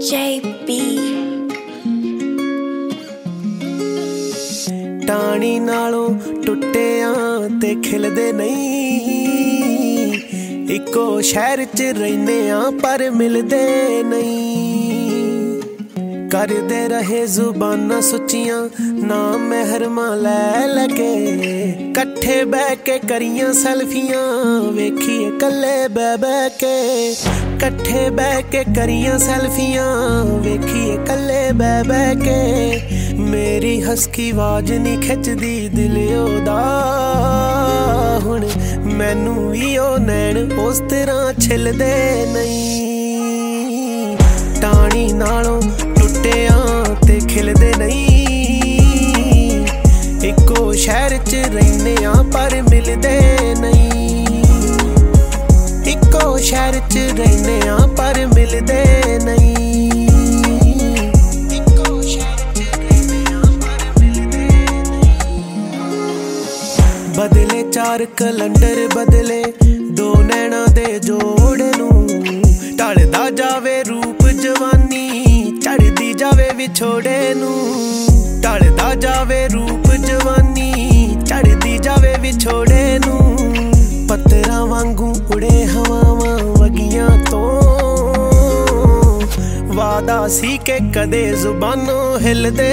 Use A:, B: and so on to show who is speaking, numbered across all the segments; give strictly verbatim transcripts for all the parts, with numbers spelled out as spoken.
A: J B
B: टाणी नालों टुटियां ते खिलदे नहीं, इको शहर च रहिने आ पर मिलदे नहीं। करदे रहे जुबाना सुचियां ना महरमा लै लगे, कट्ठे बह के करियां सेल्फियां वेखिए कल्ले बह बह के। कट्ठे बह के करियां सेल्फियां वेखिए कल्ले बह बह के। मेरी हसकी आवाज नहीं खिचदी दिल ओदा, हुण मैनू भी ओ नैन उस तरह छिलदे नहीं। टाणी नालों टुटियां ते खिलदे नहीं, इको शहर च रहिने आ पर मिलदे नहीं। इको शहर च रहिने आ पर मिलदे नहीं। बदले चार कलंडर बदले दो नैना दे जोड़े नू, ढलदा जावे रूप जवानी चढ़दी जावे विछोड़े नू। ढलदा जावे रूप जवानी चढ़दी जावे विछोड़े नू। पत्तरां वांगू उड़े हवावां वगियां तो, वादा सी के कदे जुबानों हिलदे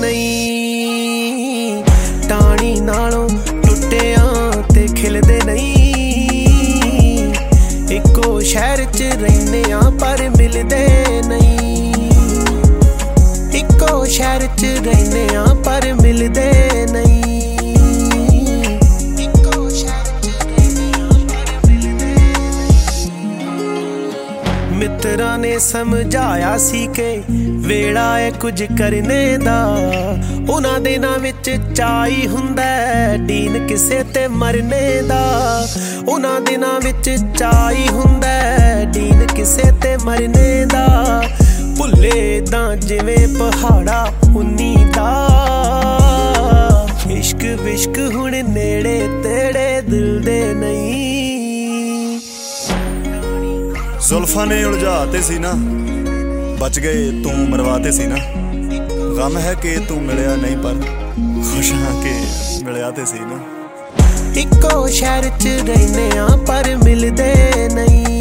B: नहीं। टाणी नालों टुटियां ते खिलदे नहीं, इको शहर च रहिने आ पर मिलदे नहीं। इको शहर च रहिने आ पर मिलदे नहीं। इको शहर च रहिने आ पर मिलदे नहीं। मित्रां ने समझाया सी के वेड़ा है कुछ करने दा, उन्हां दिनां विच चाई हुंदा डीन किसे ते मरने दा। उन्हां दिनां विच चाई हुंदा डीन किसे ते मरने दा। भुल्ले दां जिवें पहाड़ा उन्नी दा, इश्क विश्क हुण नेड़े तेड़े दिल दे नहीं।
C: जुल्फां ने उलझाते सी ना, बच गए तू मरवाते सी ना। गम है कि तू मिलिया नहीं पर खुश हाँ कि मिलिया ते सी ना।
B: इको शहर च रहिने आ पर मिलदे नहीं।